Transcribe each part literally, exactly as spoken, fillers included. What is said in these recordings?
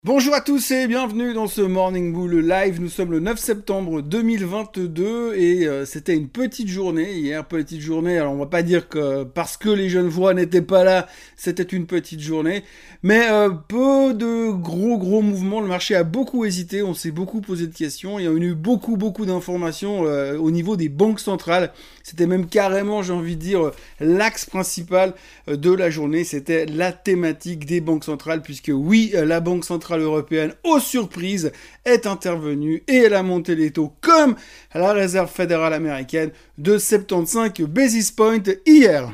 Bonjour à tous et bienvenue dans ce Morning Bull Live. Nous sommes le neuf septembre deux mille vingt-deux et euh, c'était une petite journée hier, petite journée. Alors on va pas dire que parce que les Genevois n'étaient pas là, c'était une petite journée, mais euh, peu de gros gros mouvements. Le marché a beaucoup hésité, on s'est beaucoup posé de questions. Il y a eu beaucoup beaucoup d'informations euh, au niveau des banques centrales. C'était même carrément, j'ai envie de dire, l'axe principal de la journée. C'était la thématique des banques centrales, puisque oui, la Banque centrale européenne, aux surprises, est intervenue et elle a monté les taux comme la Réserve fédérale américaine de soixante-quinze basis points hier.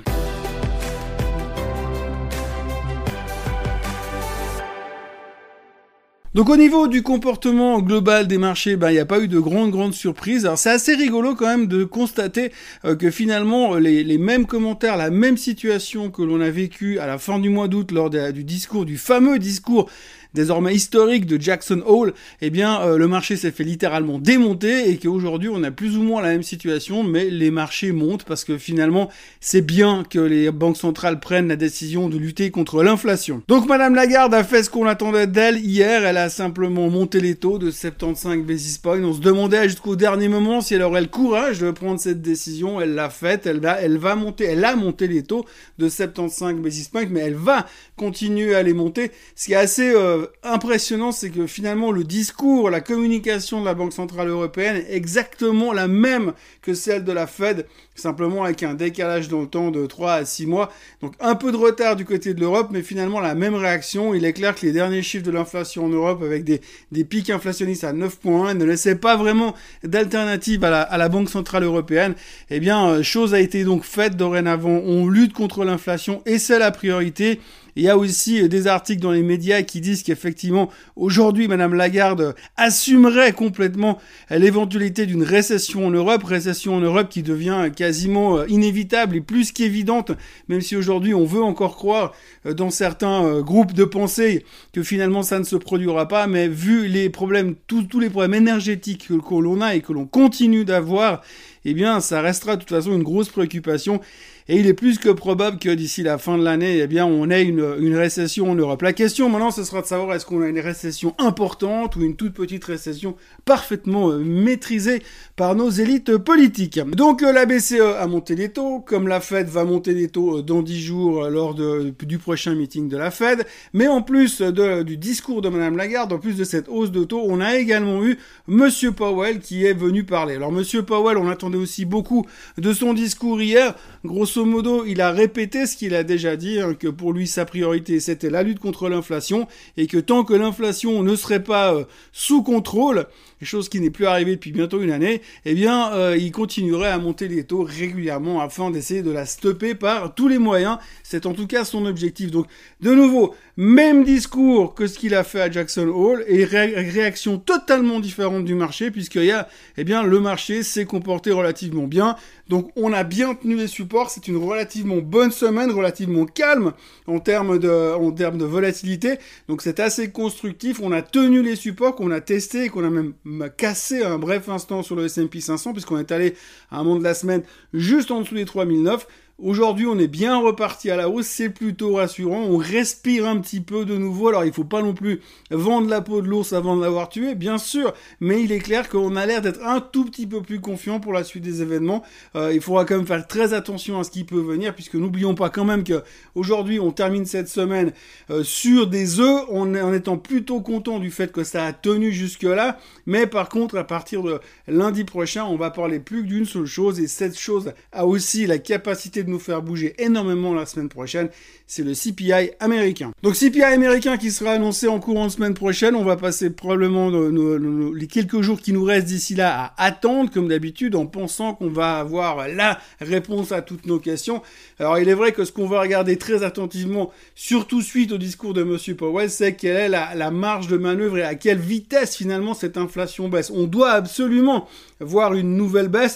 Donc au niveau du comportement global des marchés, ben il n'y a pas eu de grandes grandes surprises. Alors c'est assez rigolo quand même de constater euh, que finalement les, les mêmes commentaires, la même situation que l'on a vécu à la fin du mois d'août lors de, du discours, du fameux discours désormais historique de Jackson Hole, eh bien euh, le marché s'est fait littéralement démonter et qu'aujourd'hui on a plus ou moins la même situation, mais les marchés montent parce que finalement c'est bien que les banques centrales prennent la décision de lutter contre l'inflation. Donc Madame Lagarde a fait ce qu'on attendait d'elle hier, elle a simplement monté les taux de soixante-quinze basis points. On se demandait jusqu'au dernier moment si elle aurait le courage de prendre cette décision, elle l'a faite, elle va, elle va monter, elle a monté les taux de soixante-quinze basis points, mais elle va continuer à les monter. Ce qui est assez euh, impressionnant, c'est que finalement le discours, la communication de la Banque centrale européenne est exactement la même que celle de la Fed, simplement avec un décalage dans le temps de trois à six mois. Donc un peu de retard du côté de l'Europe, mais finalement la même réaction. Il est clair que les derniers chiffres de l'inflation en Europe, avec des, des pics inflationnistes à neuf virgule un, ne laissaient pas vraiment d'alternative à la, à la Banque centrale européenne. Eh bien, euh, chose a été donc faite dorénavant. On lutte contre l'inflation et c'est la priorité. Il y a aussi des articles dans les médias qui disent qu'effectivement, aujourd'hui, Madame Lagarde assumerait complètement l'éventualité d'une récession en Europe, récession en Europe qui devient quasiment inévitable et plus qu'évidente, même si aujourd'hui on veut encore croire dans certains groupes de pensée que finalement ça ne se produira pas, mais vu les problèmes, tous, tous les problèmes énergétiques que, que l'on a et que l'on continue d'avoir, eh bien, ça restera de toute façon une grosse préoccupation. Et il est plus que probable que d'ici la fin de l'année, eh bien, on ait une, une récession en Europe. La question maintenant, ce sera de savoir est-ce qu'on a une récession importante ou une toute petite récession parfaitement euh, maîtrisée par nos élites politiques. Donc, euh, la B C E a monté les taux, comme la Fed va monter les taux euh, dans dix jours euh, lors de, du prochain meeting de la Fed. Mais en plus de, du discours de Madame Lagarde, en plus de cette hausse de taux, on a également eu Monsieur Powell qui est venu parler. Alors, Monsieur Powell, on attendait aussi beaucoup de son discours hier. Grosso modo, il a répété ce qu'il a déjà dit, hein, que pour lui, sa priorité, c'était la lutte contre l'inflation, et que tant que l'inflation ne serait pas euh, sous contrôle, chose qui n'est plus arrivée depuis bientôt une année, eh bien, euh, il continuerait à monter les taux régulièrement afin d'essayer de la stopper par tous les moyens. C'est en tout cas son objectif. Donc, de nouveau, même discours que ce qu'il a fait à Jackson Hole, et ré- réaction totalement différente du marché, puisqu'il y a, eh bien, le marché s'est comporté relativement bien. Donc, on a bien tenu les supports. C'est une relativement bonne semaine, relativement calme en termes de, en termes de volatilité. Donc, c'est assez constructif. On a tenu les supports qu'on a testés et qu'on a même cassé un bref instant sur le S and P cinq cents, puisqu'on est allé à un moment de la semaine juste en dessous des trois mille neuf. Aujourd'hui, on est bien reparti à la hausse, c'est plutôt rassurant, on respire un petit peu de nouveau. Alors, il faut pas non plus vendre la peau de l'ours avant de l'avoir tué, bien sûr, mais il est clair qu'on a l'air d'être un tout petit peu plus confiant pour la suite des événements. Euh, il faudra quand même faire très attention à ce qui peut venir, puisque n'oublions pas quand même que aujourd'hui, on termine cette semaine euh, sur des œufs, en, en étant plutôt content du fait que ça a tenu jusque-là, mais par contre, à partir de lundi prochain, on va parler plus que d'une seule chose, et cette chose a aussi la capacité de nous faire bouger énormément la semaine prochaine, c'est le C P I américain. Donc C P I américain qui sera annoncé en courant de semaine prochaine, on va passer probablement nos, nos, nos, les quelques jours qui nous restent d'ici là à attendre, comme d'habitude, en pensant qu'on va avoir la réponse à toutes nos questions. Alors il est vrai que ce qu'on va regarder très attentivement, surtout suite au discours de Monsieur Powell, c'est quelle est la, la marge de manœuvre et à quelle vitesse finalement cette inflation baisse. On doit absolument voir une nouvelle baisse.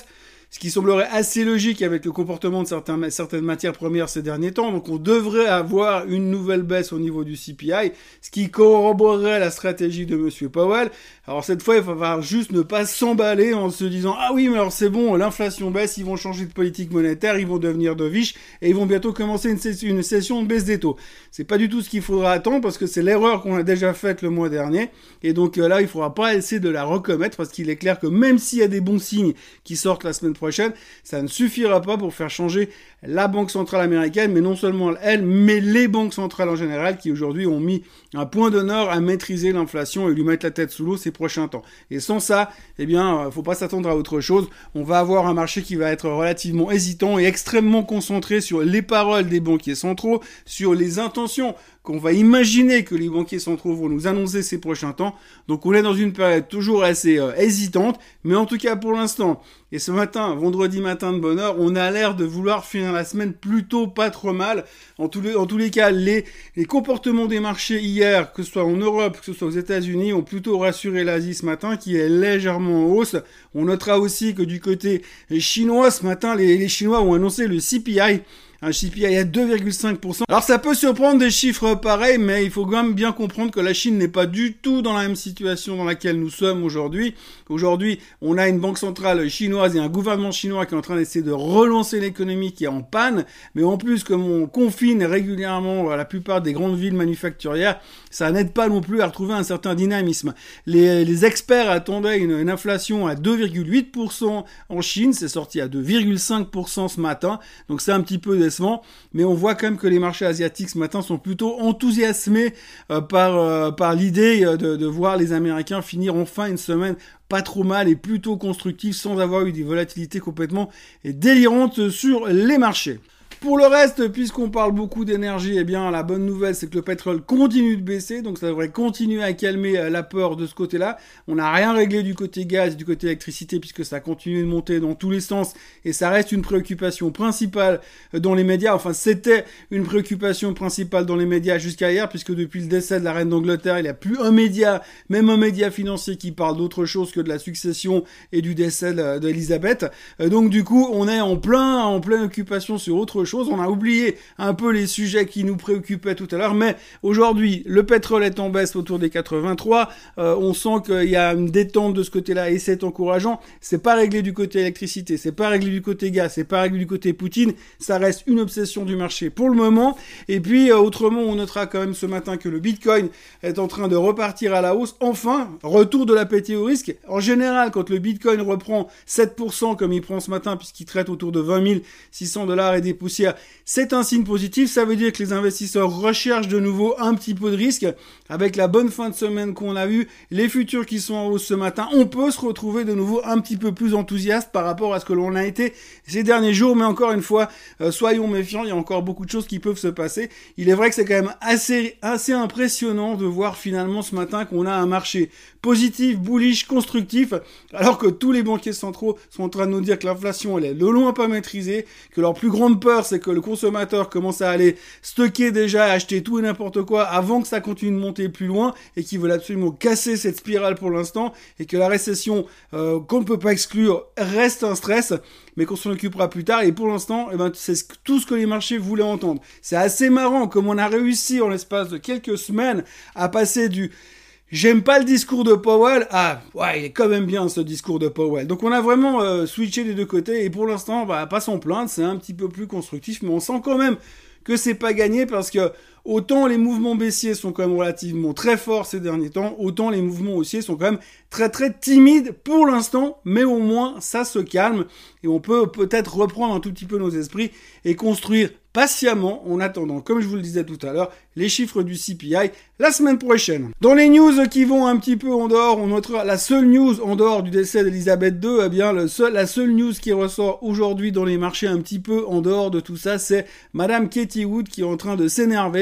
ce qui semblerait assez logique avec le comportement de certains, certaines matières premières ces derniers temps. Donc on devrait avoir une nouvelle baisse au niveau du C P I, ce qui corroborerait la stratégie de Monsieur Powell. Alors cette fois, il va falloir juste ne pas s'emballer en se disant « Ah oui, mais alors c'est bon, l'inflation baisse, ils vont changer de politique monétaire, ils vont devenir dovish et ils vont bientôt commencer une, session, une session de baisse des taux. » C'est pas du tout ce qu'il faudra attendre parce que c'est l'erreur qu'on a déjà faite le mois dernier. Et donc euh, là, il faudra pas essayer de la recommettre parce qu'il est clair que même s'il y a des bons signes qui sortent la semaine prochaine, ça ne suffira pas pour faire changer la Banque centrale américaine, mais non seulement elle, mais les banques centrales en général qui aujourd'hui ont mis un point d'honneur à maîtriser l'inflation et lui mettre la tête sous l'eau ces prochains temps. Et sans ça, eh bien, euh, faut pas s'attendre à autre chose. On va avoir un marché qui va être relativement hésitant et extrêmement concentré sur les paroles des banquiers centraux, sur les intentions qu'on va imaginer que les banquiers centraux vont nous annoncer ces prochains temps. Donc on est dans une période toujours assez euh, hésitante, mais en tout cas pour l'instant, et ce matin, vendredi matin de bonne heure, on a l'air de vouloir finir la semaine plutôt pas trop mal. En tous les, en tous les cas, les, les comportements des marchés hier, que ce soit en Europe, que ce soit aux États-Unis, ont plutôt rassuré l'Asie ce matin, qui est légèrement en hausse. On notera aussi que du côté chinois, ce matin, les, les Chinois ont annoncé le C P I, un C P I à deux virgule cinq pour cent. Alors ça peut surprendre des chiffres pareils, mais il faut quand même bien comprendre que la Chine n'est pas du tout dans la même situation dans laquelle nous sommes aujourd'hui. Aujourd'hui, on a une banque centrale chinoise et un gouvernement chinois qui est en train d'essayer de relancer l'économie qui est en panne. Mais en plus, comme on confine régulièrement la plupart des grandes villes manufacturières, ça n'aide pas non plus à retrouver un certain dynamisme. Les, les experts attendaient une, une inflation à deux virgule huit pour cent en Chine, c'est sorti à deux virgule cinq pour cent ce matin, donc c'est un petit peu décevant, mais on voit quand même que les marchés asiatiques ce matin sont plutôt enthousiasmés euh, par, euh, par l'idée de, de voir les Américains finir enfin une semaine pas trop mal et plutôt constructive sans avoir eu des volatilités complètement délirantes sur les marchés. Pour le reste, puisqu'on parle beaucoup d'énergie, eh bien, la bonne nouvelle, c'est que le pétrole continue de baisser, donc ça devrait continuer à calmer la peur de ce côté-là. On n'a rien réglé du côté gaz, du côté électricité, puisque ça continue de monter dans tous les sens, et ça reste une préoccupation principale dans les médias. Enfin, c'était une préoccupation principale dans les médias jusqu'à hier, puisque depuis le décès de la reine d'Angleterre, il n'y a plus un média, même un média financier, qui parle d'autre chose que de la succession et du décès d'Elisabeth. Donc, du coup, on est en plein, en pleine occupation sur autre chose. On a oublié un peu les sujets qui nous préoccupaient tout à l'heure, mais aujourd'hui, le pétrole est en baisse autour des quatre-vingt-trois. Euh, on sent qu'il y a une détente de ce côté-là et c'est encourageant. C'est pas réglé du côté électricité, c'est pas réglé du côté gaz, c'est pas réglé du côté Poutine. Ça reste une obsession du marché pour le moment. Et puis, euh, autrement, on notera quand même ce matin que le Bitcoin est en train de repartir à la hausse. Enfin, retour de l'appétit au risque. En général, quand le Bitcoin reprend sept pour cent comme il prend ce matin, puisqu'il traite autour de vingt mille six cents dollars et des poussières, c'est un signe positif. Ça veut dire que les investisseurs recherchent de nouveau un petit peu de risque. Avec la bonne fin de semaine qu'on a eue, les futurs qui sont en hausse ce matin, on peut se retrouver de nouveau un petit peu plus enthousiaste par rapport à ce que l'on a été ces derniers jours. Mais encore une fois, euh, soyons méfiants, il y a encore beaucoup de choses qui peuvent se passer. Il est vrai que c'est quand même assez, assez impressionnant de voir finalement ce matin qu'on a un marché positif, bullish, constructif, alors que tous les banquiers centraux sont en train de nous dire que l'inflation, elle est de loin pas maîtrisée, que leur plus grande peur, c'est que le consommateur commence à aller stocker déjà, acheter tout et n'importe quoi avant que ça continue de monter plus loin et qu'ils veulent absolument casser cette spirale pour l'instant et que la récession, euh, qu'on ne peut pas exclure, reste un stress, mais qu'on s'en occupera plus tard. Et pour l'instant, eh ben, c'est tout ce que les marchés voulaient entendre. C'est assez marrant comme on a réussi en l'espace de quelques semaines à passer du j'aime pas le discours de Powell. Ah, ouais, il est quand même bien ce discours de Powell. Donc on a vraiment euh, switché des deux côtés et pour l'instant, bah, pas s'en plaindre, c'est un petit peu plus constructif, mais on sent quand même que c'est pas gagné parce que autant les mouvements baissiers sont quand même relativement très forts ces derniers temps, autant les mouvements haussiers sont quand même très très timides pour l'instant, mais au moins ça se calme et on peut peut-être reprendre un tout petit peu nos esprits et construire patiemment en attendant, comme je vous le disais tout à l'heure, les chiffres du C P I la semaine prochaine. Dans les news qui vont un petit peu en dehors, on notera la seule news en dehors du décès d'Elisabeth deux, eh bien le seul, la seule news qui ressort aujourd'hui dans les marchés un petit peu en dehors de tout ça, c'est Madame Katie Wood qui est en train de s'énerver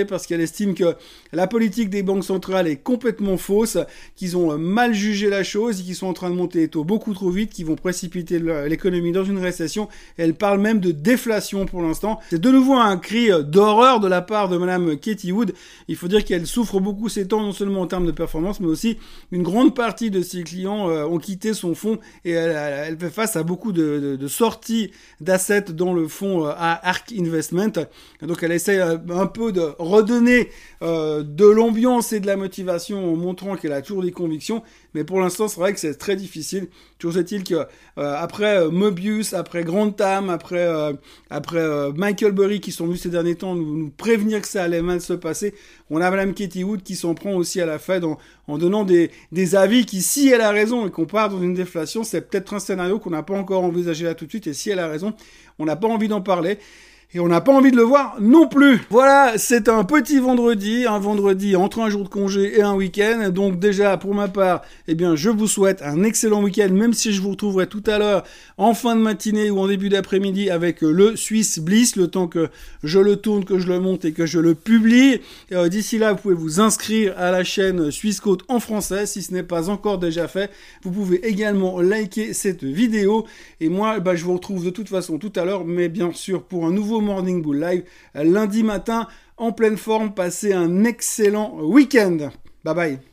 parce qu'elle estime que la politique des banques centrales est complètement fausse, qu'ils ont mal jugé la chose, qu'ils sont en train de monter les taux beaucoup trop vite, qu'ils vont précipiter l'économie dans une récession. Elle parle même de déflation pour l'instant. C'est de nouveau un cri d'horreur de la part de Madame Katie Wood. Il faut dire qu'elle souffre beaucoup ces temps, non seulement en termes de performance, mais aussi une grande partie de ses clients euh, ont quitté son fonds et elle, elle fait face à beaucoup de, de, de sorties d'assets dans le fonds euh, Ark Investment. Donc elle essaie euh, un peu de redonner euh, de l'ambiance et de la motivation en montrant qu'elle a toujours des convictions. Mais pour l'instant, c'est vrai que c'est très difficile. Toujours est-il que euh, après euh, Mobius, après Grantham, après euh, après euh, Michael Burry qui sont venus ces derniers temps nous, nous prévenir que ça allait mal se passer, on a Madame Katie Wood qui s'en prend aussi à la Fed en, en donnant des, des avis qui, si elle a raison et qu'on part dans une déflation, c'est peut-être un scénario qu'on n'a pas encore envisagé là tout de suite. Et si elle a raison, on n'a pas envie d'en parler. Et on n'a pas envie de le voir non plus. Voilà, c'est un petit vendredi, un vendredi entre un jour de congé et un week-end. Donc déjà, pour ma part, eh bien, je vous souhaite un excellent week-end, même si je vous retrouverai tout à l'heure en fin de matinée ou en début d'après-midi avec le Swiss Bliss, le temps que je le tourne, que je le monte et que je le publie. Euh, d'ici là, vous pouvez vous inscrire à la chaîne Swissquote en français, si ce n'est pas encore déjà fait. Vous pouvez également liker cette vidéo. Et moi, bah, je vous retrouve de toute façon tout à l'heure, mais bien sûr pour un nouveau Morning Bull Live lundi matin en pleine forme. Passez un excellent week-end. Bye bye.